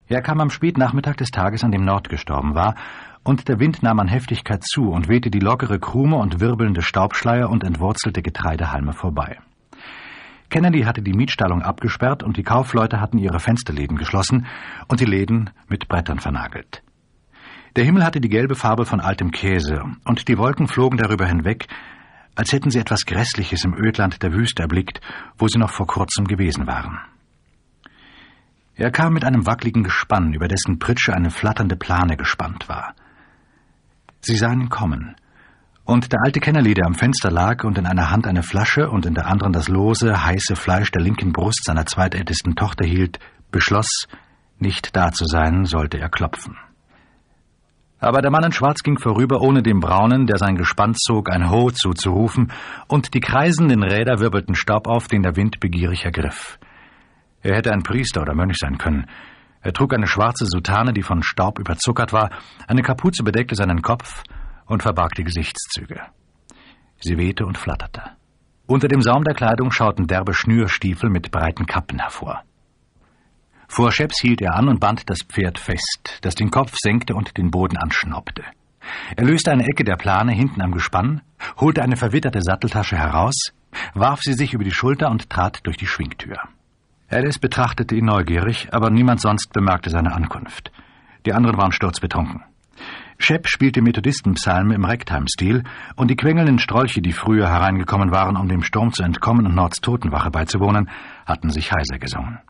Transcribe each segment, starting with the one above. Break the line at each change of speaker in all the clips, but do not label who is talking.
Er kam am Spätnachmittag des Tages, an dem Nord gestorben war, und der Wind nahm an Heftigkeit zu und wehte die lockere Krume und wirbelnde Staubschleier und entwurzelte Getreidehalme vorbei. Kennedy hatte die Mietstallung abgesperrt und die Kaufleute hatten ihre Fensterläden geschlossen und die Läden mit Brettern vernagelt. Der Himmel hatte die gelbe Farbe von altem Käse und die Wolken flogen darüber hinweg, als hätten sie etwas Grässliches im Ödland der Wüste erblickt, wo sie noch vor kurzem gewesen waren. Er kam mit einem wackeligen Gespann, über dessen Pritsche eine flatternde Plane gespannt war. Sie sahen ihn kommen, und der alte Kennerly, der am Fenster lag und in einer Hand eine Flasche und in der anderen das lose, heiße Fleisch der linken Brust seiner zweitältesten Tochter hielt, beschloss, nicht da zu sein, sollte er klopfen. Aber der Mann in Schwarz ging vorüber, ohne dem Braunen, der sein Gespann zog, ein Ho zuzurufen, und die kreisenden Räder wirbelten Staub auf, den der Wind begierig ergriff. Er hätte ein Priester oder Mönch sein können. Er trug eine schwarze Soutane, die von Staub überzuckert war, eine Kapuze bedeckte seinen Kopf und verbarg die Gesichtszüge. Sie wehte und flatterte. Unter dem Saum der Kleidung schauten derbe Schnürstiefel mit breiten Kappen hervor. Vor Shepps hielt er an und band das Pferd fest, das den Kopf senkte und den Boden anschnaubte. Er löste eine Ecke der Plane hinten am Gespann, holte eine verwitterte Satteltasche heraus, warf sie sich über die Schulter und trat durch die Schwingtür. Alice betrachtete ihn neugierig, aber niemand sonst bemerkte seine Ankunft. Die anderen waren sturzbetrunken. Shep spielte Methodistenpsalmen im Ragtime-Stil, und die quengelnden Strolche, die früher hereingekommen waren, um dem Sturm zu entkommen und Nords Totenwache beizuwohnen, hatten sich heiser gesungen.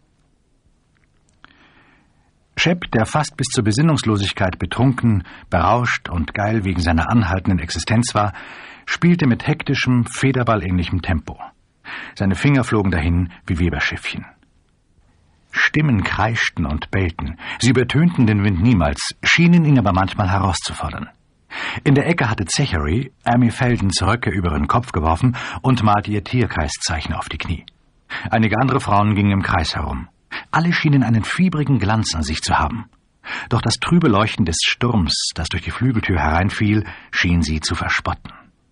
Shep, der fast bis zur Besinnungslosigkeit betrunken, berauscht und geil wegen seiner anhaltenden Existenz war, spielte mit hektischem, federballähnlichem Tempo. Seine Finger flogen dahin wie Weberschiffchen. Stimmen kreischten und bellten. Sie übertönten den Wind niemals, schienen ihn aber manchmal herauszufordern. In der Ecke hatte Zachary Amy Feldens Röcke über ihren Kopf geworfen und malte ihr Tierkreiszeichen auf die Knie. Einige andere Frauen gingen im Kreis herum. Alle schienen einen fiebrigen Glanz an sich zu haben. Doch das trübe Leuchten des Sturms, das durch die Flügeltür hereinfiel, schien sie zu verspotten.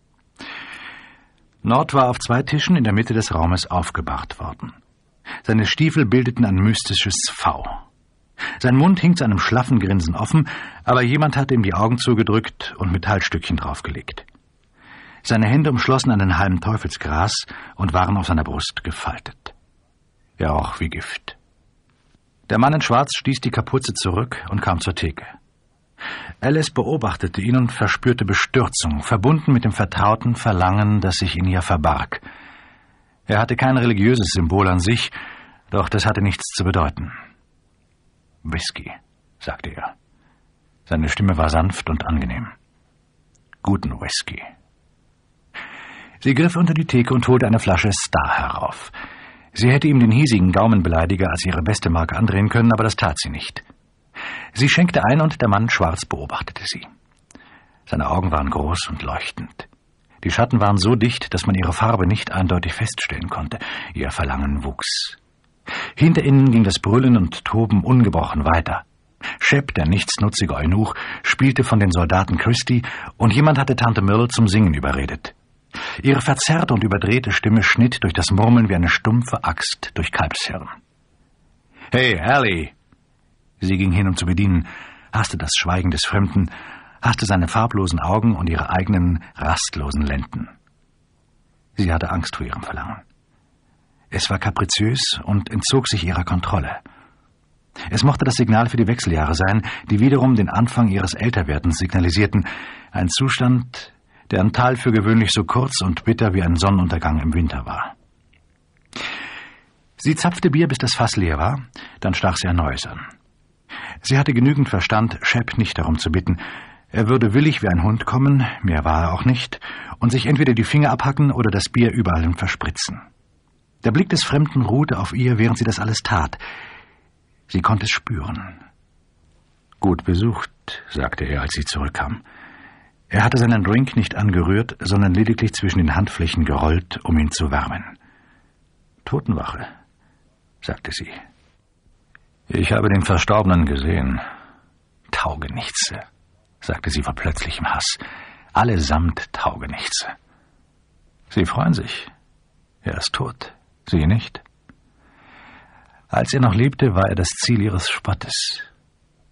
Nord war auf 2 Tischen in der Mitte des Raumes aufgebahrt worden. Seine Stiefel bildeten ein mystisches V. Sein Mund hing zu einem schlaffen Grinsen offen, aber jemand hatte ihm die Augen zugedrückt und Metallstückchen draufgelegt. Seine Hände umschlossen einen halben Teufelsgras und waren auf seiner Brust gefaltet. Er roch wie Gift. Der Mann in Schwarz stieß die Kapuze zurück und kam zur Theke. Alice beobachtete ihn und verspürte Bestürzung, verbunden mit dem vertrauten Verlangen, das sich in ihr verbarg. Er hatte kein religiöses Symbol an sich, doch das hatte nichts zu bedeuten. »Whisky«, sagte er. Seine Stimme war sanft und angenehm. »Guten Whisky.« Sie griff unter die Theke und holte eine Flasche Star herauf. Sie hätte ihm den hiesigen Gaumenbeleidiger als ihre beste Marke andrehen können, aber das tat sie nicht. Sie schenkte ein und der Mann schwarz beobachtete sie. Seine Augen waren groß und leuchtend. Die Schatten waren so dicht, dass man ihre Farbe nicht eindeutig feststellen konnte. Ihr Verlangen wuchs. Hinter ihnen ging das Brüllen und Toben ungebrochen weiter. Shep, der nichtsnutzige Eunuch, spielte von den Soldaten Christie und jemand hatte Tante Myrtle zum Singen überredet. Ihre verzerrte und überdrehte Stimme schnitt durch das Murmeln wie eine stumpfe Axt durch Kalbshirn. »Hey, Allie!« Sie ging hin, um zu bedienen, hasste das Schweigen des Fremden, hasste seine farblosen Augen und ihre eigenen, rastlosen Lenden. Sie hatte Angst vor ihrem Verlangen. Es war kapriziös und entzog sich ihrer Kontrolle. Es mochte das Signal für die Wechseljahre sein, die wiederum den Anfang ihres Älterwerdens signalisierten, ein Zustand, deren Tal für gewöhnlich so kurz und bitter wie ein Sonnenuntergang im Winter war. Sie zapfte Bier, bis das Fass leer war, dann stach sie ein neues an. Sie hatte genügend Verstand, Shep nicht darum zu bitten. Er würde willig wie ein Hund kommen, mehr war er auch nicht, und sich entweder die Finger abhacken oder das Bier überall hin verspritzen. Der Blick des Fremden ruhte auf ihr, während sie das alles tat. Sie konnte es spüren. »Gut besucht«, sagte er, als sie zurückkam. Er hatte seinen Drink nicht angerührt, sondern lediglich zwischen den Handflächen gerollt, um ihn zu wärmen. »Totenwache«, sagte sie. »Ich habe den Verstorbenen gesehen.« »Taugenichtse«, sagte sie vor plötzlichem Hass. »Allesamt Taugenichtse.« »Sie freuen sich. Er ist tot, Sie nicht?« Als er noch lebte, war er das Ziel ihres Spottes.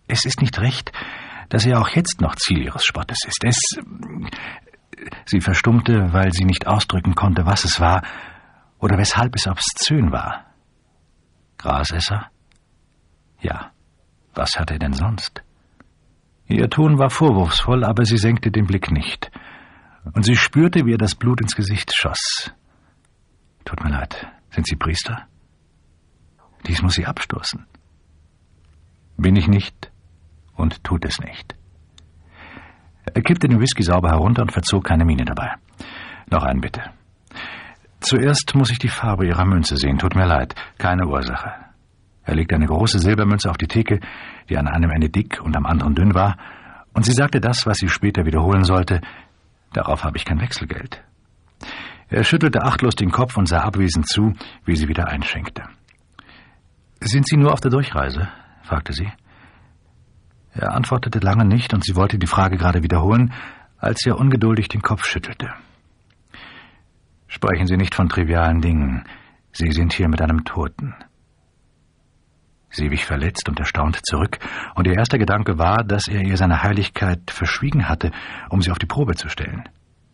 Es ist nicht recht, dass er auch jetzt noch Ziel ihres Spottes ist. Sie verstummte, weil sie nicht ausdrücken konnte, was es war oder weshalb es obszön war. Grasesser? Ja, was hatte er denn sonst? Ihr Ton war vorwurfsvoll, aber sie senkte den Blick nicht. Und sie spürte, wie ihr das Blut ins Gesicht schoss. Tut mir leid, sind Sie Priester? Dies muss sie abstoßen. Bin ich nicht und tut es nicht. Er kippte den Whisky sauber herunter und verzog keine Miene dabei. Noch einen bitte. Zuerst muss ich die Farbe Ihrer Münze sehen. Tut mir leid, keine Ursache. Er legte eine große Silbermünze auf die Theke, die an einem Ende dick und am anderen dünn war, und sie sagte das, was sie später wiederholen sollte. Darauf habe ich kein Wechselgeld. Er schüttelte achtlos den Kopf und sah abwesend zu, wie sie wieder einschenkte. »Sind Sie nur auf der Durchreise?« fragte sie. Er antwortete lange nicht, und sie wollte die Frage gerade wiederholen, als er ungeduldig den Kopf schüttelte. »Sprechen Sie nicht von trivialen Dingen. Sie sind hier mit einem Toten.« Sie wich verletzt und erstaunt zurück, und ihr erster Gedanke war, dass er ihr seine Heiligkeit verschwiegen hatte, um sie auf die Probe zu stellen.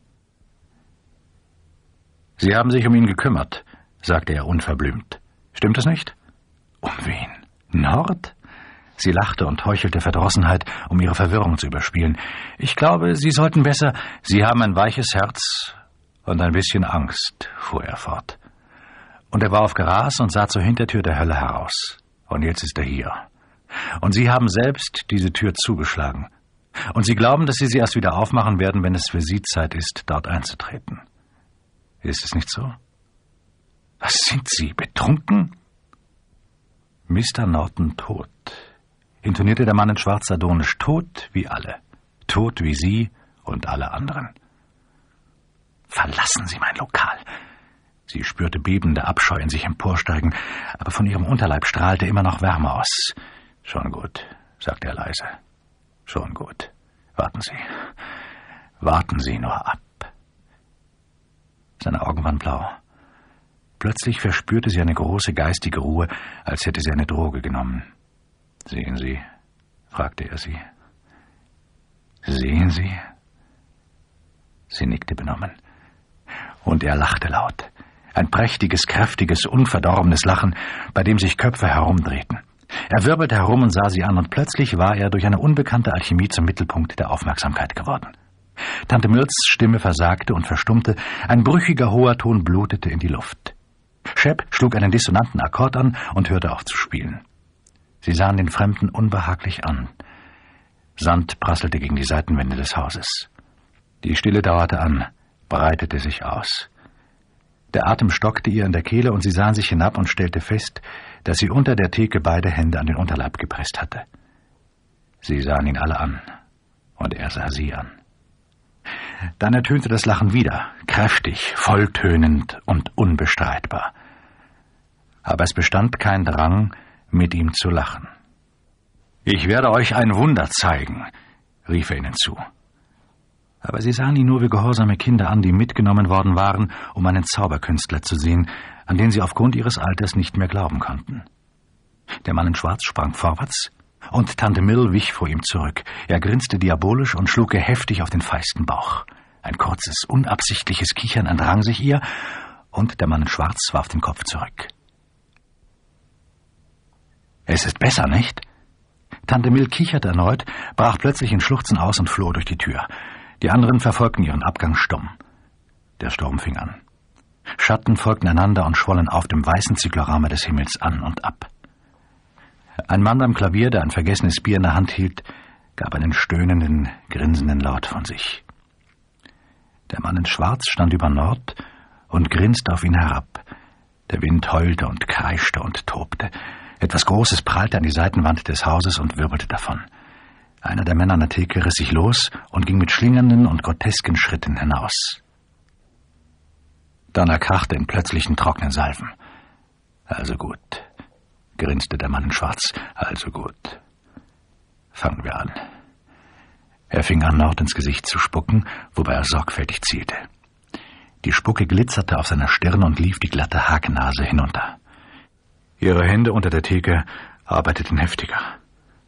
»Sie haben sich um ihn gekümmert«, sagte er unverblümt. »Stimmt es nicht?« »Um wen? Nord?« Sie lachte und heuchelte Verdrossenheit, um ihre Verwirrung zu überspielen. »Ich glaube, Sie sollten besser...« »Sie haben ein weiches Herz und ein bisschen Angst«, fuhr er fort. Und er war auf Gras und sah zur Hintertür der Hölle heraus. Und jetzt ist er hier. Und Sie haben selbst diese Tür zugeschlagen. Und Sie glauben, dass Sie sie erst wieder aufmachen werden, wenn es für Sie Zeit ist, dort einzutreten. Ist es nicht so? Was sind Sie, betrunken? Mr. Norton tot, intonierte der Mann in Schwarz sardonisch, tot wie alle, tot wie Sie und alle anderen. Verlassen Sie mein Lokal. Sie spürte bebende Abscheu in sich emporsteigen, aber von ihrem Unterleib strahlte immer noch Wärme aus. »Schon gut«, sagte er leise. »Schon gut. Warten Sie. Warten Sie nur ab.« Seine Augen waren blau. Plötzlich verspürte sie eine große geistige Ruhe, als hätte sie eine Droge genommen. »Sehen Sie?« fragte er sie. »Sehen Sie?« Sie nickte benommen. Und er lachte laut. Ein prächtiges, kräftiges, unverdorbenes Lachen, bei dem sich Köpfe herumdrehten. Er wirbelte herum und sah sie an, und plötzlich war er durch eine unbekannte Alchemie zum Mittelpunkt der Aufmerksamkeit geworden. Tante Mills Stimme versagte und verstummte, ein brüchiger, hoher Ton blutete in die Luft. Shep schlug einen dissonanten Akkord an und hörte auf zu spielen. Sie sahen den Fremden unbehaglich an. Sand prasselte gegen die Seitenwände des Hauses. Die Stille dauerte an, breitete sich aus. Der Atem stockte ihr in der Kehle, und sie sahen sich hinab und stellte fest, dass sie unter der Theke beide Hände an den Unterleib gepresst hatte. Sie sahen ihn alle an, und er sah sie an. Dann ertönte das Lachen wieder, kräftig, volltönend und unbestreitbar. Aber es bestand kein Drang, mit ihm zu lachen. »Ich werde euch ein Wunder zeigen«, rief er ihnen zu. Aber sie sahen ihn nur wie gehorsame Kinder an, die mitgenommen worden waren, um einen Zauberkünstler zu sehen, an den sie aufgrund ihres Alters nicht mehr glauben konnten. Der Mann in Schwarz sprang vorwärts, und Tante Mill wich vor ihm zurück. Er grinste diabolisch und schlug ihr heftig auf den feisten Bauch. Ein kurzes, unabsichtliches Kichern entrang sich ihr, und der Mann in Schwarz warf den Kopf zurück. »Es ist besser, nicht?« Tante Mill kicherte erneut, brach plötzlich in Schluchzen aus und floh durch die Tür. Die anderen verfolgten ihren Abgang stumm. Der Sturm fing an. Schatten folgten einander und schwollen auf dem weißen Cyklorama des Himmels an und ab. Ein Mann am Klavier, der ein vergessenes Bier in der Hand hielt, gab einen stöhnenden, grinsenden Laut von sich. Der Mann in Schwarz stand über Nord und grinste auf ihn herab. Der Wind heulte und kreischte und tobte. Etwas Großes prallte an die Seitenwand des Hauses und wirbelte davon. Einer der Männer an der Theke riss sich los und ging mit schlingernden und grotesken Schritten hinaus. Donner krachte in plötzlichen, trockenen Salven. »Also gut«, grinste der Mann in Schwarz. »Also gut. Fangen wir an.« Er fing an, Nord ins Gesicht zu spucken, wobei er sorgfältig zielte. Die Spucke glitzerte auf seiner Stirn und lief die glatte Hakennase hinunter. Ihre Hände unter der Theke arbeiteten heftiger.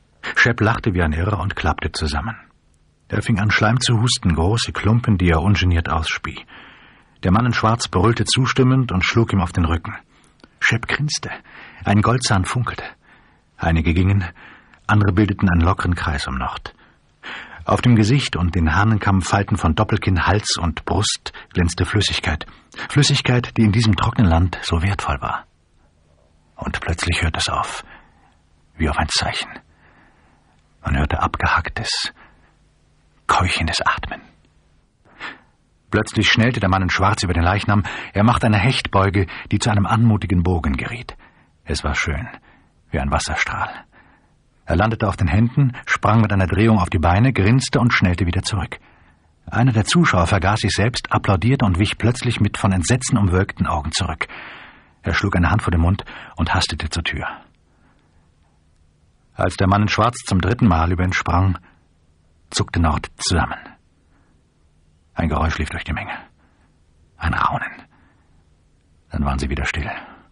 Shep lachte wie ein Irrer und klappte zusammen. Er fing an, Schleim zu husten, große Klumpen, die er ungeniert ausspie. Der Mann in Schwarz brüllte zustimmend und schlug ihm auf den Rücken. Shep grinste. Ein Goldzahn funkelte. Einige gingen, andere bildeten einen lockeren Kreis um Nord. Auf dem Gesicht und den Hahnenkammfalten von Doppelkinn, Hals und Brust glänzte Flüssigkeit. Flüssigkeit, die in diesem trockenen Land so wertvoll war. Und plötzlich hörte es auf, wie auf ein Zeichen. Man hörte abgehacktes, keuchendes Atmen. Plötzlich schnellte der Mann in Schwarz über den Leichnam. Er machte eine Hechtbeuge, die zu einem anmutigen Bogen geriet. Es war schön, wie ein Wasserstrahl. Er landete auf den Händen, sprang mit einer Drehung auf die Beine, grinste und schnellte wieder zurück. Einer der Zuschauer vergaß sich selbst, applaudierte und wich plötzlich mit von Entsetzen umwölkten Augen zurück. Er schlug eine Hand vor den Mund und hastete zur Tür. Als der Mann in Schwarz zum 3. Mal über ihn sprang, zuckte Nord zusammen. Ein Geräusch lief durch die Menge. Ein Raunen. Dann waren sie wieder still.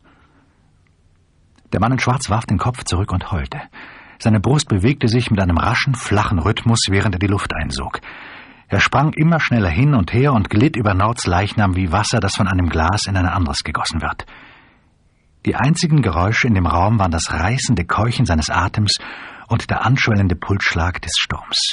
Der Mann in Schwarz warf den Kopf zurück und heulte. Seine Brust bewegte sich mit einem raschen, flachen Rhythmus, während er die Luft einsog. Er sprang immer schneller hin und her und glitt über Nords Leichnam wie Wasser, das von einem Glas in ein anderes gegossen wird. Die einzigen Geräusche in dem Raum waren das reißende Keuchen seines Atems und der anschwellende Pulsschlag des Sturms.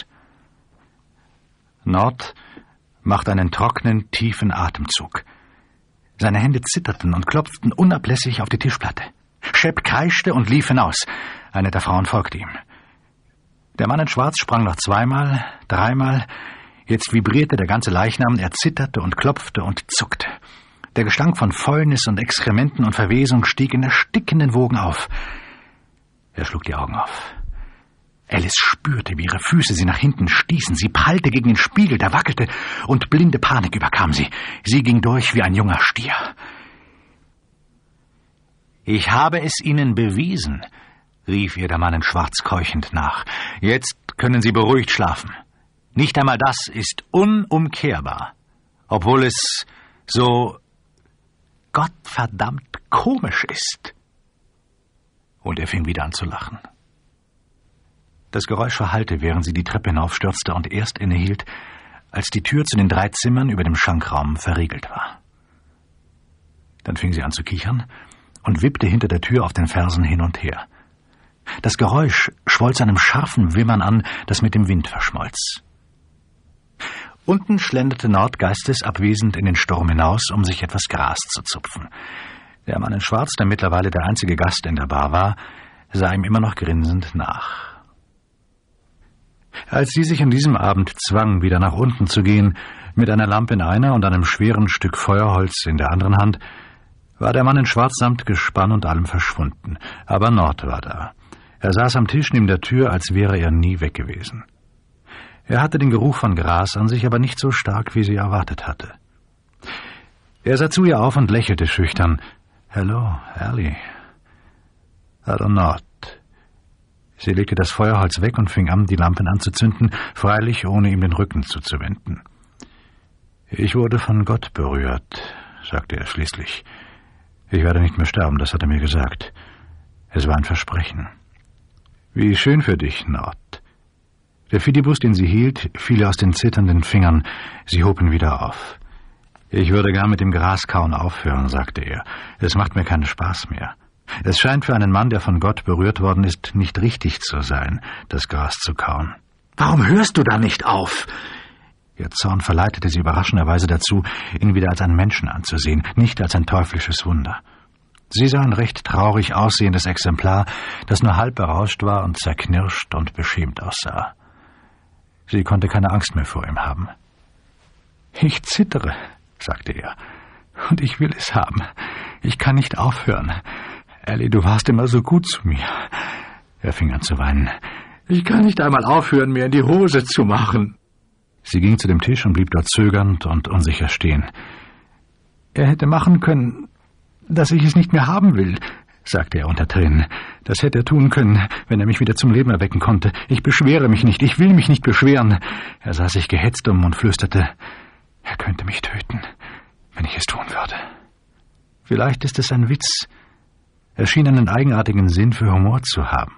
Nord machte einen trockenen, tiefen Atemzug. Seine Hände zitterten und klopften unablässig auf die Tischplatte. Shep kreischte und lief hinaus. Eine der Frauen folgte ihm. Der Mann in Schwarz sprang noch 2-mal, 3-mal. Jetzt vibrierte der ganze Leichnam, er zitterte und klopfte und zuckte. Der Gestank von Fäulnis und Exkrementen und Verwesung stieg in erstickenden Wogen auf. Er schlug die Augen auf. Alice spürte, wie ihre Füße sie nach hinten stießen. Sie prallte gegen den Spiegel, der wackelte, und blinde Panik überkam sie. Sie ging durch wie ein junger Stier. »Ich habe es Ihnen bewiesen«, rief ihr der Mann in Schwarz keuchend nach. »Jetzt können Sie beruhigt schlafen. Nicht einmal das ist unumkehrbar, obwohl es so gottverdammt komisch ist.« Und er fing wieder an zu lachen. Das Geräusch verhallte, während sie die Treppe hinaufstürzte und erst innehielt, als die Tür zu den 3 Zimmern über dem Schankraum verriegelt war. Dann fing sie an zu kichern und wippte hinter der Tür auf den Fersen hin und her. Das Geräusch schwoll zu einem scharfen Wimmern an, das mit dem Wind verschmolz. Unten schlenderte Nord geistesabwesend in den Sturm hinaus, um sich etwas Gras zu zupfen. Der Mann in Schwarz, der mittlerweile der einzige Gast in der Bar war, sah ihm immer noch grinsend nach. Als sie sich an diesem Abend zwang, wieder nach unten zu gehen, mit einer Lampe in einer und einem schweren Stück Feuerholz in der anderen Hand, war der Mann in Schwarz samt Gespann und allem verschwunden. Aber Nord war da. Er saß am Tisch neben der Tür, als wäre er nie weg gewesen. Er hatte den Geruch von Gras an sich, aber nicht so stark, wie sie erwartet hatte. Er sah zu ihr auf und lächelte schüchtern. »Hello, Allie.« »Hallo, Nord.« Sie legte das Feuerholz weg und fing an, die Lampen anzuzünden, freilich ohne ihm den Rücken zuzuwenden. »Ich wurde von Gott berührt«, sagte er schließlich. »Ich werde nicht mehr sterben, das hat er mir gesagt. Es war ein Versprechen.« »Wie schön für dich, Nord.« Der Fidibus, den sie hielt, fiel aus den zitternden Fingern. Sie hob ihn wieder auf. »Ich würde gern mit dem Graskauen aufhören«, sagte er. »Es macht mir keinen Spaß mehr. Es scheint für einen Mann, der von Gott berührt worden ist, nicht richtig zu sein, das Gras zu kauen.« »Warum hörst du da nicht auf?« Ihr Zorn verleitete sie überraschenderweise dazu, ihn wieder als einen Menschen anzusehen, nicht als ein teuflisches Wunder. Sie sah ein recht traurig aussehendes Exemplar, das nur halb berauscht war und zerknirscht und beschämt aussah. Sie konnte keine Angst mehr vor ihm haben. »Ich zittere«, sagte er, »und ich will es haben. Ich kann nicht aufhören. Allie, du warst immer so gut zu mir.« Er fing an zu weinen. »Ich kann nicht einmal aufhören, mir in die Hose zu machen.« Sie ging zu dem Tisch und blieb dort zögernd und unsicher stehen. »Er hätte machen können, dass ich es nicht mehr haben will«, sagte er unter Tränen. »Das hätte er tun können, wenn er mich wieder zum Leben erwecken konnte. Ich beschwere mich nicht, ich will mich nicht beschweren.« Er sah sich gehetzt um und flüsterte, »Er könnte mich töten, wenn ich es tun würde.« Vielleicht ist es ein Witz. Er schien einen eigenartigen Sinn für Humor zu haben.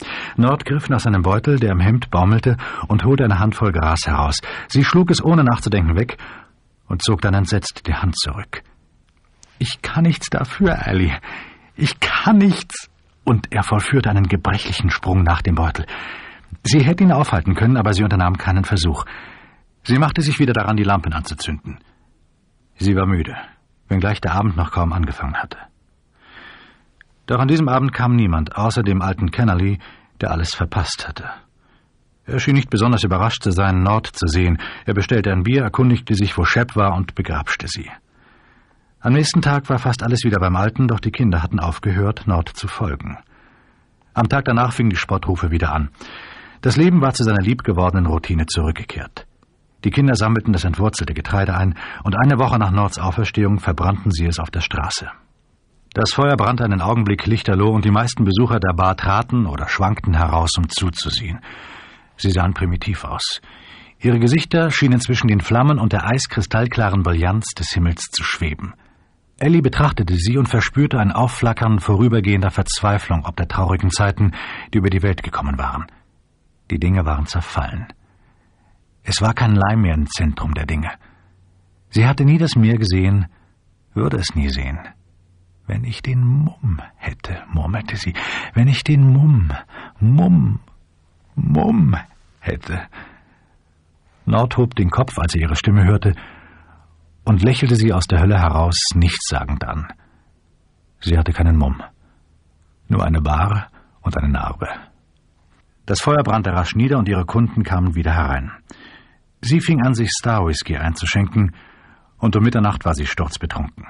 Nord griff nach seinem Beutel, der im Hemd baumelte, und holte eine Handvoll Gras heraus. Sie schlug es ohne nachzudenken weg und zog dann entsetzt die Hand zurück. »Ich kann nichts dafür, Allie. Ich kann nichts!« Und er vollführte einen gebrechlichen Sprung nach dem Beutel. Sie hätte ihn aufhalten können, aber sie unternahm keinen Versuch. Sie machte sich wieder daran, die Lampen anzuzünden. Sie war müde, wenngleich der Abend noch kaum angefangen hatte. Doch an diesem Abend kam niemand, außer dem alten Kennerly, der alles verpasst hatte. Er schien nicht besonders überrascht zu sein, Nord zu sehen. Er bestellte ein Bier, erkundigte sich, wo Shep war, und begrapschte sie. Am nächsten Tag war fast alles wieder beim Alten, doch die Kinder hatten aufgehört, Nord zu folgen. Am Tag danach fingen die Spottrufe wieder an. Das Leben war zu seiner liebgewordenen Routine zurückgekehrt. Die Kinder sammelten das entwurzelte Getreide ein, und eine Woche nach Nords Auferstehung verbrannten sie es auf der Straße. Das Feuer brannte einen Augenblick lichterloh, und die meisten Besucher der Bar traten oder schwankten heraus, um zuzusehen. Sie sahen primitiv aus. Ihre Gesichter schienen zwischen den Flammen und der eiskristallklaren Brillanz des Himmels zu schweben. Ellie betrachtete sie und verspürte ein Aufflackern vorübergehender Verzweiflung ob der traurigen Zeiten, die über die Welt gekommen waren. Die Dinge waren zerfallen. Es war kein Leim mehr im Zentrum der Dinge. Sie hatte nie das Meer gesehen, würde es nie sehen. »Wenn ich den Mumm hätte«, murmelte sie, »wenn ich den Mumm hätte.« Nord hob den Kopf, als er ihre Stimme hörte, und lächelte sie aus der Hölle heraus nichtssagend an. Sie hatte keinen Mumm, nur eine Bahre und eine Narbe. Das Feuer brannte rasch nieder, und ihre Kunden kamen wieder herein. Sie fing an, sich Star-Whisky einzuschenken, und um Mitternacht war sie sturzbetrunken.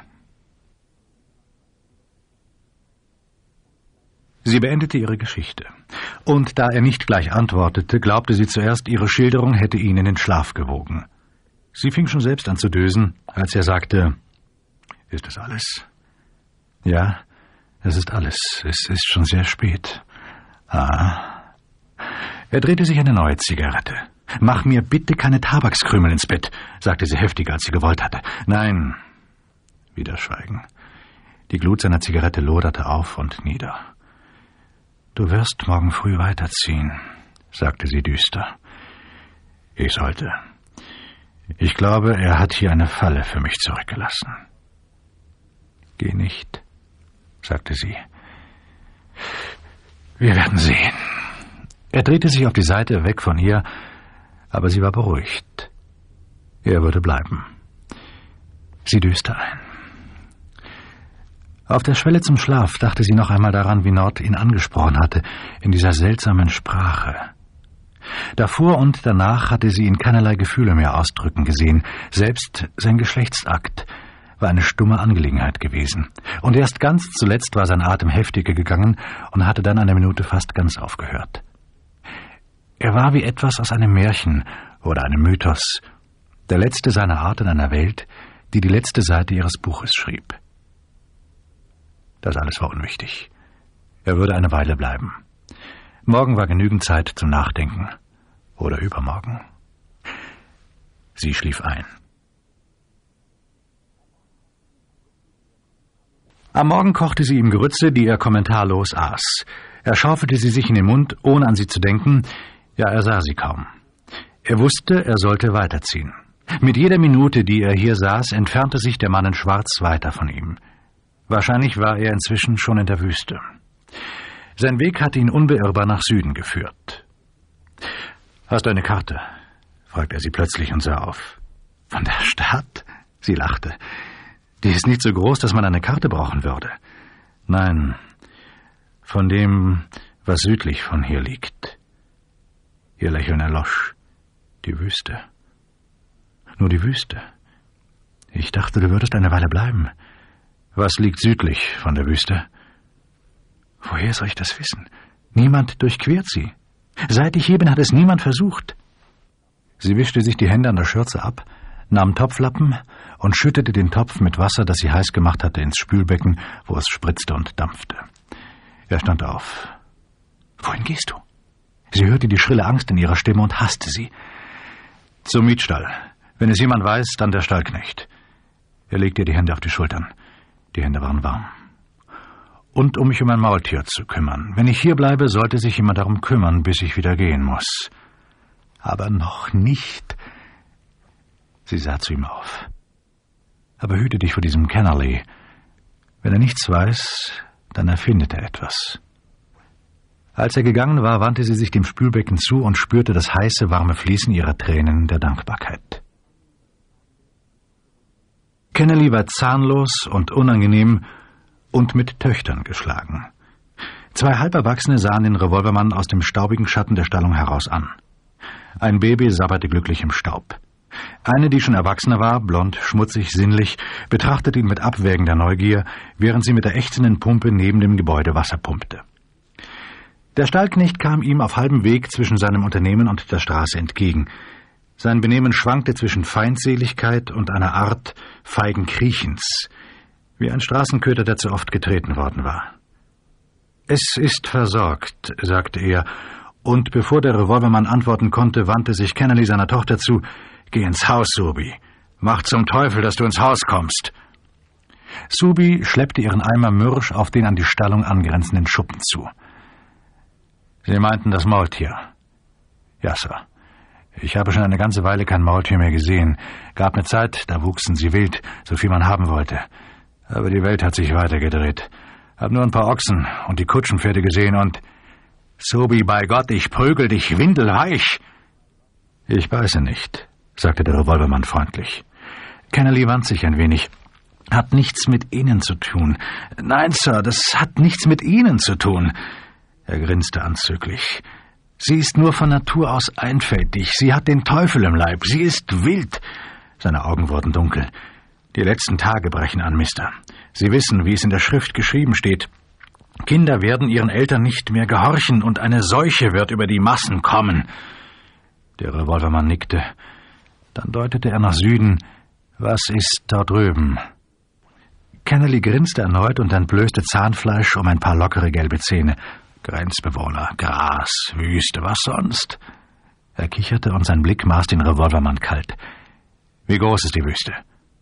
Sie beendete ihre Geschichte, und da er nicht gleich antwortete, glaubte sie zuerst, ihre Schilderung hätte ihn in den Schlaf gewogen. Sie fing schon selbst an zu dösen, als er sagte, »Ist es alles?« »Ja, es ist alles. Es ist schon sehr spät.« »Ah.« Er drehte sich eine neue Zigarette. »Mach mir bitte keine Tabakskrümel ins Bett«, sagte sie heftiger, als sie gewollt hatte. »Nein.« Wieder Schweigen. Die Glut seiner Zigarette loderte auf und nieder. »Du wirst morgen früh weiterziehen«, sagte sie düster. »Ich sollte. Ich glaube, er hat hier eine Falle für mich zurückgelassen.« »Geh nicht«, sagte sie. »Wir werden sehen.« Er drehte sich auf die Seite weg von ihr, aber sie war beruhigt. Er würde bleiben. Sie döste ein. Auf der Schwelle zum Schlaf dachte sie noch einmal daran, wie Nord ihn angesprochen hatte, in dieser seltsamen Sprache. Davor und danach hatte sie ihn keinerlei Gefühle mehr ausdrücken gesehen. Selbst sein Geschlechtsakt war eine stumme Angelegenheit gewesen. Und erst ganz zuletzt war sein Atem heftiger gegangen und hatte dann eine Minute fast ganz aufgehört. Er war wie etwas aus einem Märchen oder einem Mythos, der letzte seiner Art in einer Welt, die die letzte Seite ihres Buches schrieb. Das alles war unwichtig. Er würde eine Weile bleiben. Morgen war genügend Zeit zum Nachdenken. Oder übermorgen. Sie schlief ein. Am Morgen kochte sie ihm Grütze, die er kommentarlos aß. Er schaufelte sie sich in den Mund, ohne an sie zu denken. Ja, er sah sie kaum. Er wusste, er sollte weiterziehen. Mit jeder Minute, die er hier saß, entfernte sich der Mann in Schwarz weiter von ihm. Wahrscheinlich war er inzwischen schon in der Wüste. Sein Weg hatte ihn unbeirrbar nach Süden geführt. »Hast du eine Karte?« fragte er sie plötzlich und sah auf. »Von der Stadt?« Sie lachte. »Die ist nicht so groß, dass man eine Karte brauchen würde.« »Nein, von dem, was südlich von hier liegt.« Ihr Lächeln erlosch. »Die Wüste.« »Nur die Wüste? Ich dachte, du würdest eine Weile bleiben. Was liegt südlich von der Wüste?« »Woher soll ich das wissen? Niemand durchquert sie. Seit ich hier bin, hat es niemand versucht.« Sie wischte sich die Hände an der Schürze ab, nahm Topflappen und schüttete den Topf mit Wasser, das sie heiß gemacht hatte, ins Spülbecken, wo es spritzte und dampfte. Er stand auf. »Wohin gehst du?« Sie hörte die schrille Angst in ihrer Stimme und hasste sie. »Zum Mietstall. Wenn es jemand weiß, dann der Stallknecht.« Er legte ihr die Hände auf die Schultern. Die Hände waren warm. und um mich um ein Maultier zu kümmern. Wenn ich hier bleibe, sollte sich jemand darum kümmern, bis ich wieder gehen muss. Aber noch nicht. Sie sah zu ihm auf. Aber hüte dich vor diesem Kennerly. Wenn er nichts weiß, dann erfindet er etwas. Als er gegangen war, wandte sie sich dem Spülbecken zu und spürte das heiße, warme Fließen ihrer Tränen der Dankbarkeit. Kennerly war zahnlos und unangenehm und mit Töchtern geschlagen. 2 Halberwachsene sahen den Revolvermann aus dem staubigen Schatten der Stallung heraus an. Ein Baby sabberte glücklich im Staub. Eine, die schon erwachsener war, blond, schmutzig, sinnlich, betrachtete ihn mit abwägender Neugier, während sie mit der ächzenden Pumpe neben dem Gebäude Wasser pumpte. Der Stallknecht kam ihm auf halbem Weg zwischen seinem Unternehmen und der Straße entgegen. Sein Benehmen schwankte zwischen Feindseligkeit und einer Art feigen Kriechens, wie ein Straßenköter, der zu oft getreten worden war. »Es ist versorgt«, sagte er, und bevor der Revolvermann antworten konnte, wandte sich Kennerly seiner Tochter zu. »Geh ins Haus, Subi. Mach zum Teufel, dass du ins Haus kommst.« Subi schleppte ihren Eimer mürrisch auf den an die Stallung angrenzenden Schuppen zu. »Sie meinten das Maultier?« »Ja, Sir. Ich habe schon eine ganze Weile kein Maultier mehr gesehen. Gab eine Zeit, da wuchsen sie wild, so viel man haben wollte. Aber die Welt hat sich weitergedreht. Hab nur ein paar Ochsen und die Kutschenpferde gesehen und... Subi, bei Gott, ich prügel dich windelweich!« »Ich beiße nicht«, sagte der Revolvermann freundlich. Kennerly wand sich ein wenig. »Hat nichts mit Ihnen zu tun.« »Nein, Sir, das hat nichts mit Ihnen zu tun.« Er grinste anzüglich. »Sie ist nur von Natur aus einfältig. Sie hat den Teufel im Leib. Sie ist wild.« Seine Augen wurden dunkel. »Die letzten Tage brechen an, Mister. Sie wissen, wie es in der Schrift geschrieben steht. Kinder werden ihren Eltern nicht mehr gehorchen und eine Seuche wird über die Massen kommen.« Der Revolvermann nickte. Dann deutete er nach Süden. »Was ist dort drüben?« Kennerly grinste erneut und entblößte Zahnfleisch um ein paar lockere gelbe Zähne. »Grenzbewohner, Gras, Wüste, was sonst?« Er kicherte und sein Blick maß den Revolvermann kalt. »Wie groß ist die Wüste?«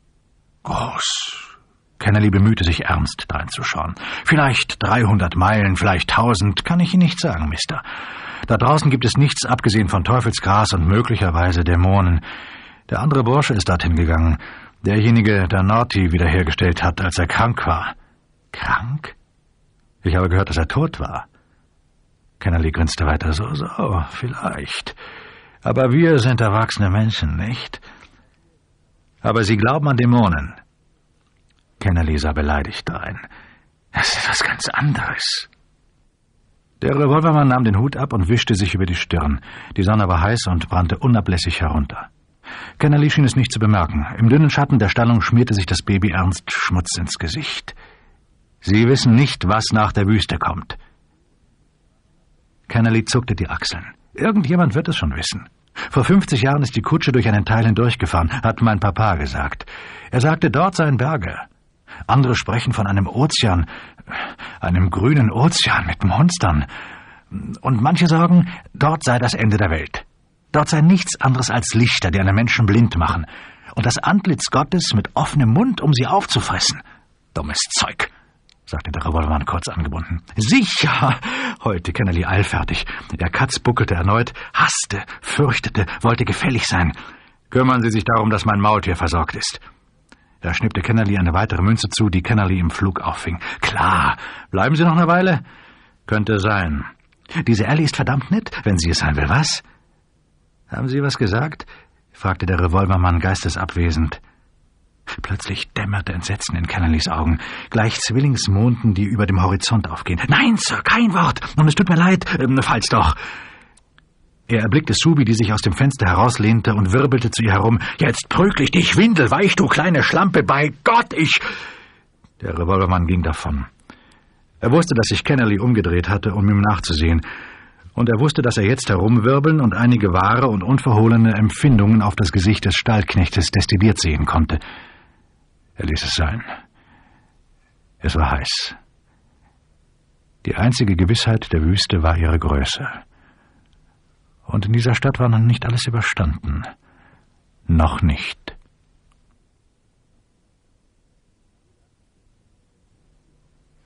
»Groß.« Kennerly bemühte sich ernst, dreinzuschauen. »Vielleicht 300 Meilen, vielleicht 1000, kann ich Ihnen nicht sagen, Mister. Da draußen gibt es nichts, abgesehen von Teufelsgras und möglicherweise Dämonen. Der andere Bursche ist dorthin gegangen. Derjenige, der Norty wiederhergestellt hat, als er krank war.« »Krank? Ich habe gehört, dass er tot war.« Kennerly grinste weiter. So, vielleicht. Aber wir sind erwachsene Menschen, nicht? Aber Sie glauben an Dämonen.« Kennerly sah beleidigt drein. »Das ist etwas ganz anderes.« Der Revolvermann nahm den Hut ab und wischte sich über die Stirn. Die Sonne war heiß und brannte unablässig herunter. Kennerly schien es nicht zu bemerken. Im dünnen Schatten der Stallung schmierte sich das Baby ernst Schmutz ins Gesicht. »Sie wissen nicht, was nach der Wüste kommt.« Kennerly zuckte die Achseln. »Irgendjemand wird es schon wissen. Vor 50 Jahren ist die Kutsche durch einen Teil hindurchgefahren, hat mein Papa gesagt. Er sagte, dort seien Berge. Andere sprechen von einem Ozean, einem grünen Ozean mit Monstern. Und manche sagen, dort sei das Ende der Welt. Dort sei nichts anderes als Lichter, die einen Menschen blind machen. Und das Antlitz Gottes mit offenem Mund, um sie aufzufressen. Dummes Zeug«, sagte der Revolvermann kurz angebunden. »Sicher«, heulte Kennerly eilfertig. Der Katz buckelte erneut, hasste, fürchtete, wollte gefällig sein. »Kümmern Sie sich darum, dass mein Maultier versorgt ist.« Er schnippte Kennerly eine weitere Münze zu, die Kennerly im Flug auffing. »Klar. Bleiben Sie noch eine Weile?« »Könnte sein.« »Diese Ellie ist verdammt nett, wenn sie es sein will, was?« »Haben Sie was gesagt?« fragte der Revolvermann geistesabwesend. Plötzlich dämmerte Entsetzen in Kennerlys Augen, gleich Zwillingsmonden, die über dem Horizont aufgehen. »Nein, Sir, kein Wort. Und es tut mir leid, falls doch.« Er erblickte Subi, die sich aus dem Fenster herauslehnte und wirbelte zu ihr herum. »Jetzt prügel ich dich, windelweich, du kleine Schlampe, bei Gott, ich...« Der Revolvermann ging davon. Er wusste, dass sich Kennerly umgedreht hatte, um ihm nachzusehen. Und er wusste, dass er jetzt herumwirbeln und einige wahre und unverhohlene Empfindungen auf das Gesicht des Stallknechtes destilliert sehen konnte. Er ließ es sein. Es war heiß. Die einzige Gewissheit der Wüste war ihre Größe. Und in dieser Stadt war noch nicht alles überstanden. Noch nicht.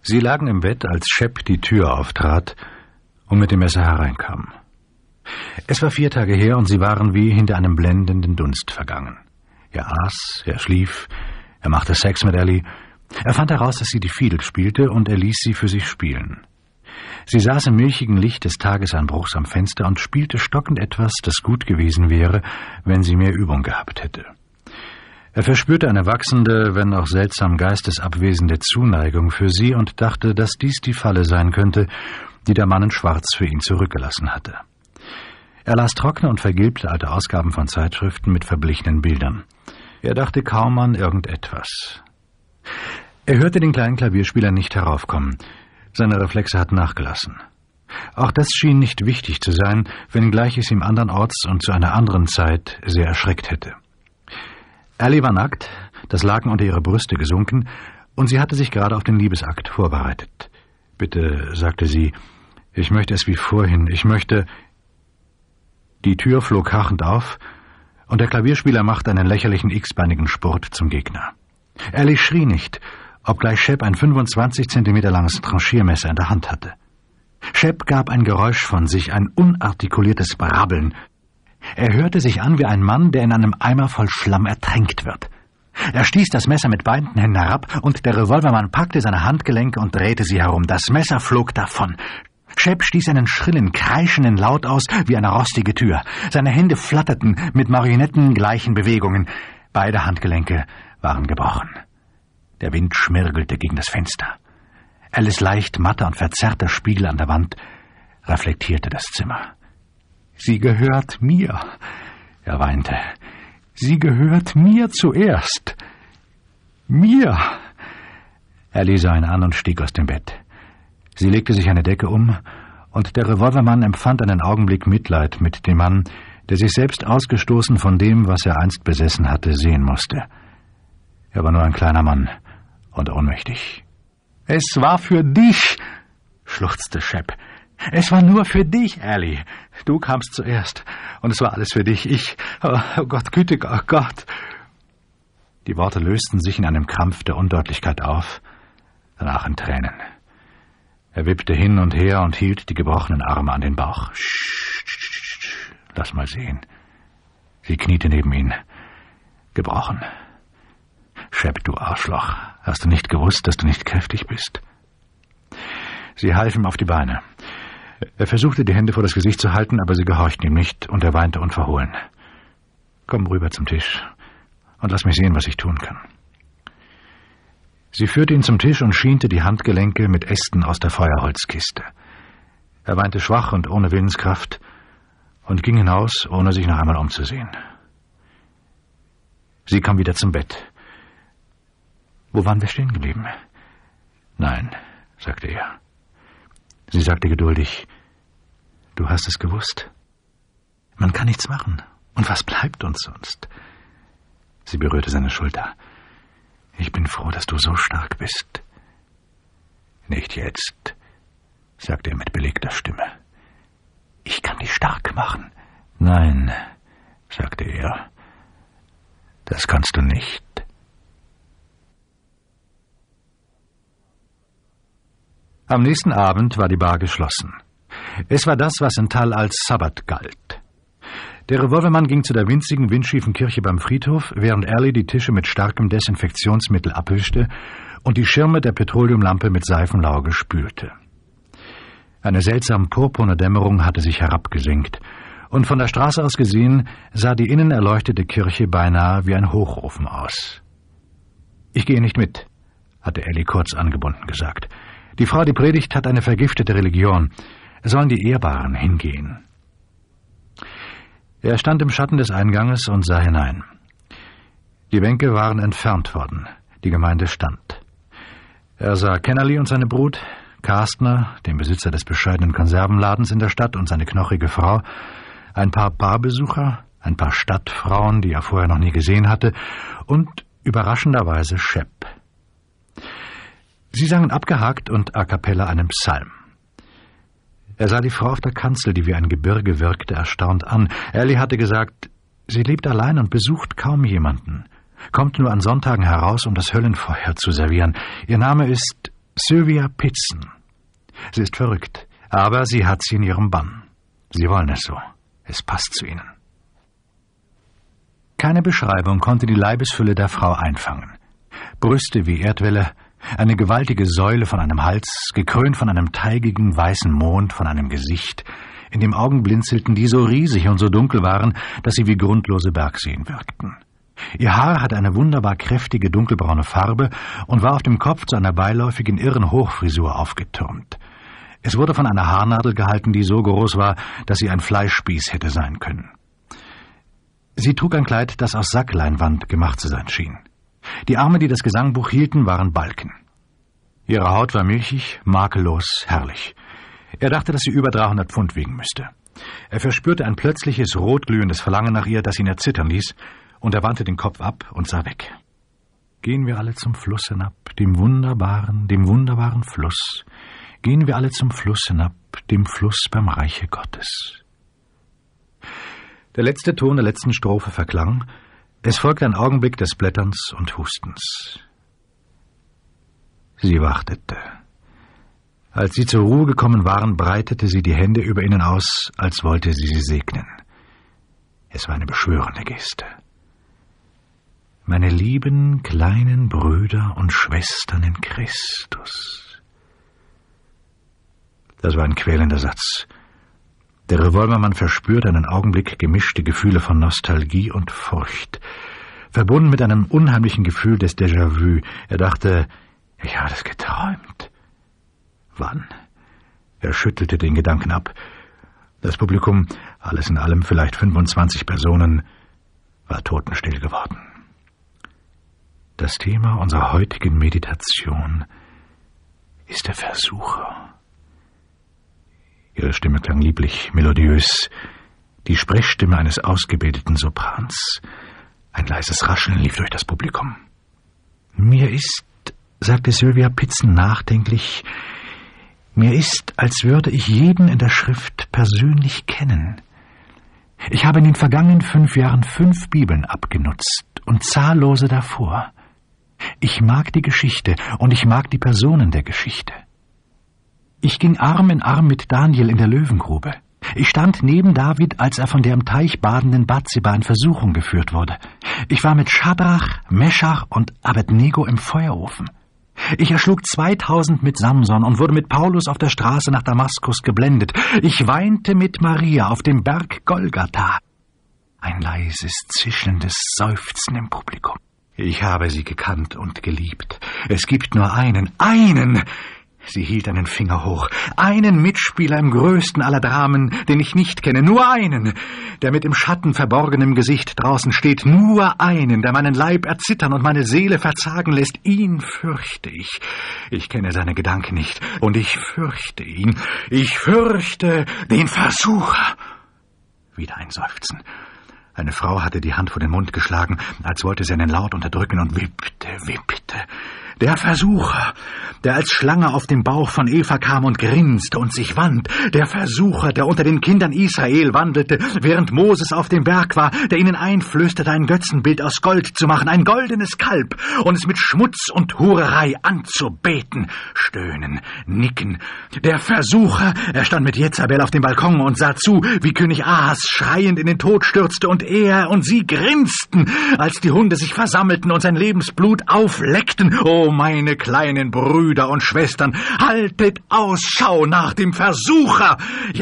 Sie lagen im Bett, als Shep die Tür auftrat und mit dem Messer hereinkam. Es war 4 Tage her und sie waren wie hinter einem blendenden Dunst vergangen. Er aß, er schlief, er machte Sex mit Ellie. Er fand heraus, dass sie die Fiedel spielte, und er ließ sie für sich spielen. Sie saß im milchigen Licht des Tagesanbruchs am Fenster und spielte stockend etwas, das gut gewesen wäre, wenn sie mehr Übung gehabt hätte. Er verspürte eine wachsende, wenn auch seltsam geistesabwesende Zuneigung für sie und dachte, dass dies die Falle sein könnte, die der Mann in Schwarz für ihn zurückgelassen hatte. Er las trockene und vergilbte alte Ausgaben von Zeitschriften mit verblichenen Bildern. Er dachte kaum an irgendetwas. Er hörte den kleinen Klavierspieler nicht heraufkommen. Seine Reflexe hatten nachgelassen. Auch das schien nicht wichtig zu sein, wenngleich es ihm andernorts und zu einer anderen Zeit sehr erschreckt hätte. Ellie war nackt, das Laken unter ihre Brüste gesunken, und sie hatte sich gerade auf den Liebesakt vorbereitet. »Bitte«, sagte sie, »ich möchte es wie vorhin, ich möchte...« Die Tür flog krachend auf, und der Klavierspieler machte einen lächerlichen x-beinigen Spurt zum Gegner. Ellie schrie nicht, obgleich Shep ein 25 Zentimeter langes Tranchiermesser in der Hand hatte. Shep gab ein Geräusch von sich, ein unartikuliertes Brabbeln. Er hörte sich an wie ein Mann, der in einem Eimer voll Schlamm ertränkt wird. Er stieß das Messer mit beiden Händen herab, und der Revolvermann packte seine Handgelenke und drehte sie herum. Das Messer flog davon. Shep stieß einen schrillen, kreischenden Laut aus wie eine rostige Tür. Seine Hände flatterten mit marionettengleichen Bewegungen. Beide Handgelenke waren gebrochen. Der Wind schmirgelte gegen das Fenster. Alice leicht matter und verzerrter Spiegel an der Wand reflektierte das Zimmer. »Sie gehört mir«, er weinte. »Sie gehört mir zuerst. Mir.« Ellie sah ihn an und stieg aus dem Bett. Sie legte sich eine Decke um, und der Revolvermann empfand einen Augenblick Mitleid mit dem Mann, der sich selbst ausgestoßen von dem, was er einst besessen hatte, sehen musste. Er war nur ein kleiner Mann und ohnmächtig. »Es war für dich«, schluchzte Shep. »Es war nur für dich, Ellie. Du kamst zuerst, und es war alles für dich. Oh Gott, gütiger Gott.« Die Worte lösten sich in einem Krampf der Undeutlichkeit auf, danach in Tränen. Er wippte hin und her und hielt die gebrochenen Arme an den Bauch. »Sch, lass mal sehen.« Sie kniete neben ihn. »Gebrochen. Shep, du Arschloch, hast du nicht gewusst, dass du nicht kräftig bist?« Sie half ihm auf die Beine. Er versuchte, die Hände vor das Gesicht zu halten, aber sie gehorchten ihm nicht, und er weinte unverhohlen. »Komm rüber zum Tisch und lass mich sehen, was ich tun kann.« Sie führte ihn zum Tisch und schiente die Handgelenke mit Ästen aus der Feuerholzkiste. Er weinte schwach und ohne Willenskraft und ging hinaus, ohne sich noch einmal umzusehen. Sie kam wieder zum Bett. »Wo waren wir stehen geblieben?« »Nein«, sagte er. Sie sagte geduldig, »Du hast es gewusst. Man kann nichts machen. Und was bleibt uns sonst?« Sie berührte seine Schulter. »Ich bin froh, dass du so stark bist.« »Nicht jetzt«, sagte er mit belegter Stimme. »Ich kann dich stark machen.« »Nein«, sagte er, »das kannst du nicht.« Am nächsten Abend war die Bar geschlossen. Es war das, was in Tal als Sabbat galt. Der Revolvermann ging zu der winzigen, windschiefen Kirche beim Friedhof, während Ellie die Tische mit starkem Desinfektionsmittel abwischte und die Schirme der Petroleumlampe mit Seifenlauge spülte. Eine seltsam purpurne Dämmerung hatte sich herabgesenkt, und von der Straße aus gesehen sah die innen erleuchtete Kirche beinahe wie ein Hochofen aus. »Ich gehe nicht mit«, hatte Ellie kurz angebunden gesagt. »Die Frau, die predigt, hat eine vergiftete Religion. Sollen die Ehrbaren hingehen?« Er stand im Schatten des Einganges und sah hinein. Die Bänke waren entfernt worden. Die Gemeinde stand. Er sah Kennerly und seine Brut, Kastner, den Besitzer des bescheidenen Konservenladens in der Stadt, und seine knochige Frau, ein paar Barbesucher, ein paar Stadtfrauen, die er vorher noch nie gesehen hatte, und überraschenderweise Shep. Sie sangen abgehakt und a cappella einen Psalm. Er sah die Frau auf der Kanzel, die wie ein Gebirge wirkte, erstaunt an. Ellie hatte gesagt, sie lebt allein und besucht kaum jemanden, kommt nur an Sonntagen heraus, um das Höllenfeuer zu servieren. Ihr Name ist Sylvia Pitzen. Sie ist verrückt, aber sie hat sie in ihrem Bann. Sie wollen es so. Es passt zu ihnen. Keine Beschreibung konnte die Leibesfülle der Frau einfangen. Brüste wie Erdwälle, eine gewaltige Säule von einem Hals, gekrönt von einem teigigen weißen Mond, von einem Gesicht, in dem Augen blinzelten, die so riesig und so dunkel waren, dass sie wie grundlose Bergseen wirkten. Ihr Haar hatte eine wunderbar kräftige dunkelbraune Farbe und war auf dem Kopf zu einer beiläufigen irren Hochfrisur aufgetürmt. Es wurde von einer Haarnadel gehalten, die so groß war, dass sie ein Fleischspieß hätte sein können. Sie trug ein Kleid, das aus Sackleinwand gemacht zu sein schien. Die Arme, die das Gesangbuch hielten, waren Balken. Ihre Haut war milchig, makellos, herrlich. Er dachte, dass sie über 300 Pfund wiegen müsste. Er verspürte ein plötzliches, rotglühendes Verlangen nach ihr, das ihn erzittern ließ, und er wandte den Kopf ab und sah weg. Gehen wir alle zum Fluss hinab, dem wunderbaren Fluss. Gehen wir alle zum Fluss hinab, dem Fluss beim Reiche Gottes. Der letzte Ton der letzten Strophe verklang. Es folgte ein Augenblick des Blätterns und Hustens. Sie wartete. Als sie zur Ruhe gekommen waren, breitete sie die Hände über ihnen aus, als wollte sie sie segnen. Es war eine beschwörende Geste. Meine lieben kleinen Brüder und Schwestern in Christus. Das war ein quälender Satz. Der Revolvermann verspürte einen Augenblick gemischte Gefühle von Nostalgie und Furcht, verbunden mit einem unheimlichen Gefühl des Déjà-vu. Er dachte, ich habe das geträumt. Wann? Er schüttelte den Gedanken ab. Das Publikum, alles in allem vielleicht 25 Personen, war totenstill geworden. Das Thema unserer heutigen Meditation ist der Versucher. Ihre Stimme klang lieblich, melodiös, die Sprechstimme eines ausgebildeten Soprans. Ein leises Rascheln lief durch das Publikum. Mir ist, sagte Sylvia Pitzen nachdenklich, mir ist, als würde ich jeden in der Schrift persönlich kennen. Ich habe in den vergangenen 5 Jahren 5 Bibeln abgenutzt und zahllose davor. Ich mag die Geschichte und ich mag die Personen der Geschichte. Ich ging Arm in Arm mit Daniel in der Löwengrube. Ich stand neben David, als er von der im Teich badenden Bathseba in Versuchung geführt wurde. Ich war mit Schadrach, Meschach und Abednego im Feuerofen. Ich erschlug 2000 mit Samson und wurde mit Paulus auf der Straße nach Damaskus geblendet. Ich weinte mit Maria auf dem Berg Golgatha. Ein leises, zischendes Seufzen im Publikum. Ich habe sie gekannt und geliebt. Es gibt nur einen. Sie hielt einen Finger hoch. Einen Mitspieler im größten aller Dramen, den ich nicht kenne. Nur einen, der mit im Schatten verborgenem Gesicht draußen steht. Nur einen, der meinen Leib erzittern und meine Seele verzagen lässt. Ihn fürchte ich. Ich kenne seine Gedanken nicht. Und ich fürchte ihn. Ich fürchte den Versucher. Wieder ein Seufzen. Eine Frau hatte die Hand vor den Mund geschlagen, als wollte sie einen Laut unterdrücken und wippte. Der Versucher, der als Schlange auf dem Bauch von Eva kam und grinste und sich wand. Der Versucher, der unter den Kindern Israel wandelte, während Moses auf dem Berg war, der ihnen einflüsterte, ein Götzenbild aus Gold zu machen, ein goldenes Kalb, und es mit Schmutz und Hurerei anzubeten. Stöhnen, nicken. Der Versucher, er stand mit Jezabel auf dem Balkon und sah zu, wie König Ahas schreiend in den Tod stürzte, und er und sie grinsten, als die Hunde sich versammelten und sein Lebensblut aufleckten. Oh, meine kleinen Brüder und Schwestern, haltet Ausschau nach dem Versucher!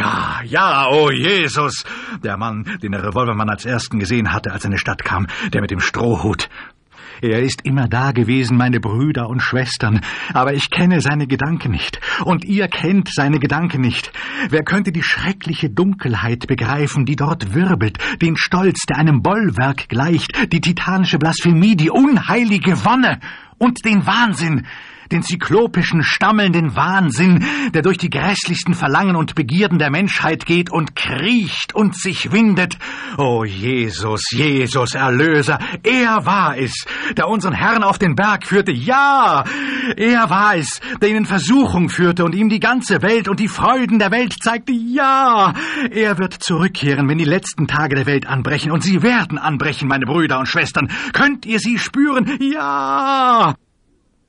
Ja, oh Jesus! Der Mann, den der Revolvermann als ersten gesehen hatte, als er in die Stadt kam, der mit dem Strohhut. Er ist immer da gewesen, meine Brüder und Schwestern, aber ich kenne seine Gedanken nicht, und ihr kennt seine Gedanken nicht. Wer könnte die schreckliche Dunkelheit begreifen, die dort wirbelt, den Stolz, der einem Bollwerk gleicht, die titanische Blasphemie, die unheilige Wonne und den Wahnsinn, den zyklopischen, stammelnden Wahnsinn, der durch die grässlichsten Verlangen und Begierden der Menschheit geht und kriecht und sich windet. O Jesus, Erlöser, er war es, der unseren Herrn auf den Berg führte. Ja, er war es, der ihn in Versuchung führte und ihm die ganze Welt und die Freuden der Welt zeigte. Ja, er wird zurückkehren, wenn die letzten Tage der Welt anbrechen. Und sie werden anbrechen, meine Brüder und Schwestern. Könnt ihr sie spüren? Ja!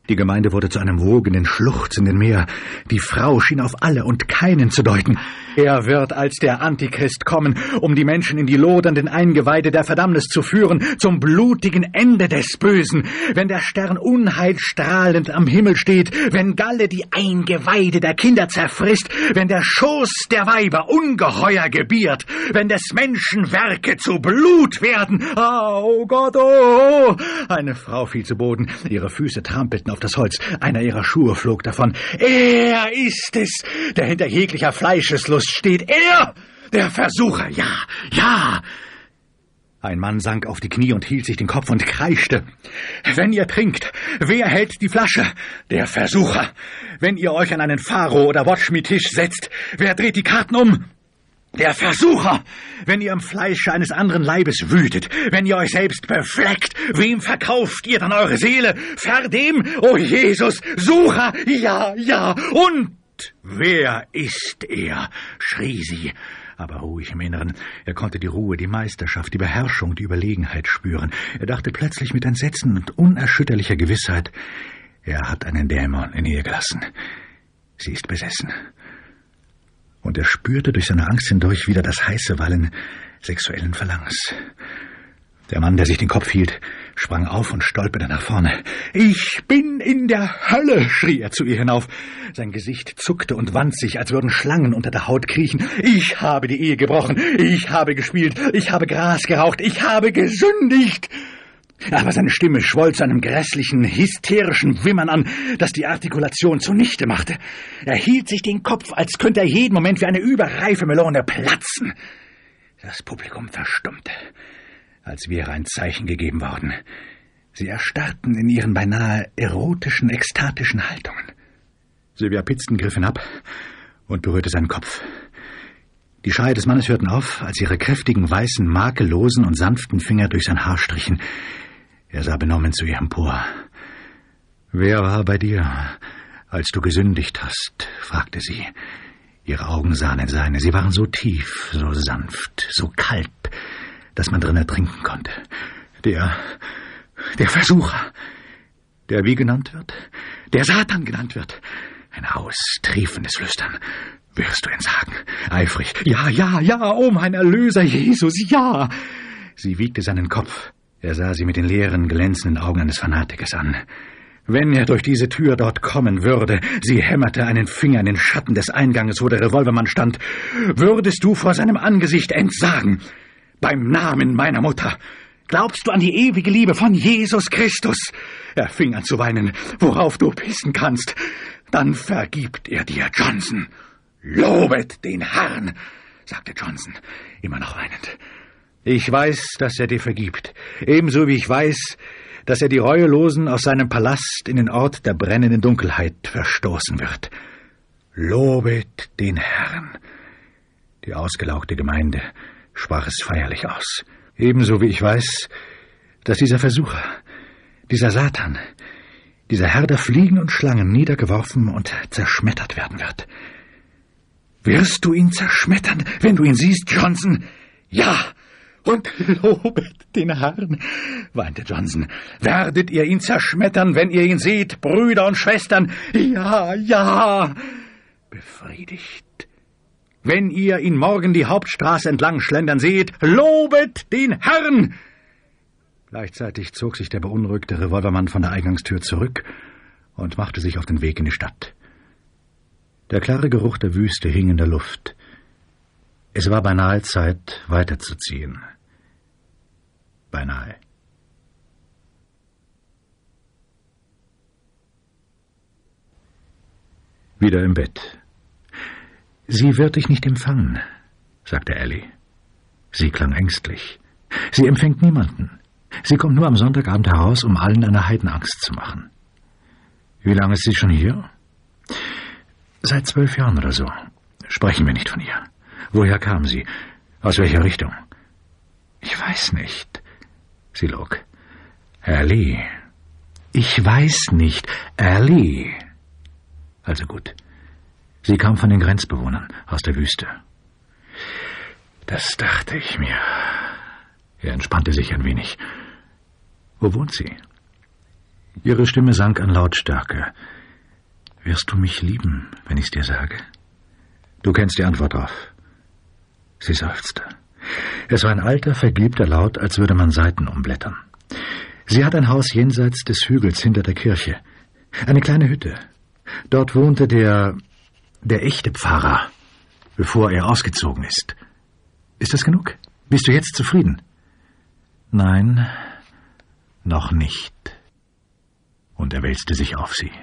Die Gemeinde wurde zu einem wogenden, schluchzenden Meer. Die Frau schien auf alle und keinen zu deuten. Er wird als der Antichrist kommen, um die Menschen in die lodernden Eingeweide der Verdammnis zu führen, zum blutigen Ende des Bösen. Wenn der Stern unheilstrahlend am Himmel steht, wenn Galle die Eingeweide der Kinder zerfrisst, wenn der Schoß der Weiber ungeheuer gebiert, wenn des Menschen Werke zu Blut werden. Oh Gott, oh! Eine Frau fiel zu Boden, ihre Füße trampelten auf das Holz, einer ihrer Schuhe flog davon. Er ist es, der hinter jeglicher Fleischeslust steht. Er, der Versucher, ja, ja. Ein Mann sank auf die Knie und hielt sich den Kopf und kreischte. Wenn ihr trinkt, wer hält die Flasche? Der Versucher. Wenn ihr euch an einen Pharao- oder Watchme-Tisch setzt, wer dreht die Karten um? Der Versucher! Wenn ihr im Fleische eines anderen Leibes wütet, wenn ihr euch selbst befleckt, wem verkauft ihr dann eure Seele? Verdem, o Jesus, Sucher, ja, ja, und wer ist er? Schrie sie, aber ruhig im Inneren. Er konnte die Ruhe, die Meisterschaft, die Beherrschung, die Überlegenheit spüren. Er dachte plötzlich mit Entsetzen und unerschütterlicher Gewissheit, er hat einen Dämon in ihr gelassen. Sie ist besessen. Und er spürte durch seine Angst hindurch wieder das heiße Wallen sexuellen Verlangens. Der Mann, der sich den Kopf hielt, sprang auf und stolperte nach vorne. »Ich bin in der Hölle«, schrie er zu ihr hinauf. Sein Gesicht zuckte und wand sich, als würden Schlangen unter der Haut kriechen. »Ich habe die Ehe gebrochen, ich habe gespielt, ich habe Gras geraucht, ich habe gesündigt!« Aber seine Stimme schwoll zu einem grässlichen, hysterischen Wimmern an, das die Artikulation zunichte machte. Er hielt sich den Kopf, als könnte er jeden Moment wie eine überreife Melone platzen. Das Publikum verstummte, als wäre ein Zeichen gegeben worden. Sie erstarrten in ihren beinahe erotischen, ekstatischen Haltungen. Sylvia Pitzton griff hinab und berührte seinen Kopf. Die Schreie des Mannes hörten auf, als ihre kräftigen, weißen, makellosen und sanften Finger durch sein Haar strichen. Er sah benommen zu ihr empor. »Wer war bei dir, als du gesündigt hast?« fragte sie. Ihre Augen sahen in seine. Sie waren so tief, so sanft, so kalt, dass man drin ertrinken konnte. Der Versucher, der wie genannt wird? Der Satan genannt wird. Ein austriefendes Flüstern. »Wirst du ihn sagen?« Eifrig. »Ja, ja, ja, oh mein Erlöser Jesus, ja!« Sie wiegte seinen Kopf. Er sah sie mit den leeren, glänzenden Augen eines Fanatikers an. Wenn er durch diese Tür dort kommen würde, sie hämmerte einen Finger in den Schatten des Einganges, wo der Revolvermann stand, würdest du vor seinem Angesicht entsagen. Beim Namen meiner Mutter. Glaubst du an die ewige Liebe von Jesus Christus? Er fing an zu weinen, worauf du pissen kannst. Dann vergibt er dir, Johnson. »Lobet den Herrn«, sagte Johnson, immer noch weinend. »Ich weiß, dass er dir vergibt, ebenso wie ich weiß, dass er die Reuelosen aus seinem Palast in den Ort der brennenden Dunkelheit verstoßen wird. Lobet den Herrn.« Die ausgelauchte Gemeinde sprach es feierlich aus. »Ebenso wie ich weiß, dass dieser Versucher, dieser Satan, dieser Herr der Fliegen und Schlangen niedergeworfen und zerschmettert werden wird.« »Wirst du ihn zerschmettern, wenn du ihn siehst, Johnson?« »Ja, und lobet den Herrn«, weinte Johnson. »Werdet ihr ihn zerschmettern, wenn ihr ihn seht, Brüder und Schwestern?« »Ja, ja.« Befriedigt. »Wenn ihr ihn morgen die Hauptstraße entlang schlendern seht, lobet den Herrn!« Gleichzeitig zog sich der beunruhigte Revolvermann von der Eingangstür zurück und machte sich auf den Weg in die Stadt. Der klare Geruch der Wüste hing in der Luft. Es war beinahe Zeit, weiterzuziehen. Beinahe. Wieder im Bett. »Sie wird dich nicht empfangen«, sagte Ellie. Sie klang ängstlich. »Sie empfängt niemanden. Sie kommt nur am Sonntagabend heraus, um allen eine Heidenangst zu machen.« »Wie lange ist sie schon hier?« »Seit 12 Jahren oder so. Sprechen wir nicht von ihr. Woher kam sie? Aus welcher Richtung?« »Ich weiß nicht.« Sie log. »Ellie.« »Ich weiß nicht. Ellie.« »Also gut. Sie kam von den Grenzbewohnern aus der Wüste.« »Das dachte ich mir.« Er entspannte sich ein wenig. »Wo wohnt sie?« Ihre Stimme sank an Lautstärke. »Wirst du mich lieben, wenn ich's dir sage?« Du kennst die Antwort drauf. Sie seufzte. Es war ein alter, vergilbter Laut, als würde man Seiten umblättern. Sie hat ein Haus jenseits des Hügels hinter der Kirche. Eine kleine Hütte. Dort wohnte der echte Pfarrer, bevor er ausgezogen ist. Ist das genug? Bist du jetzt zufrieden? Nein, noch nicht. Und er wälzte sich auf sie.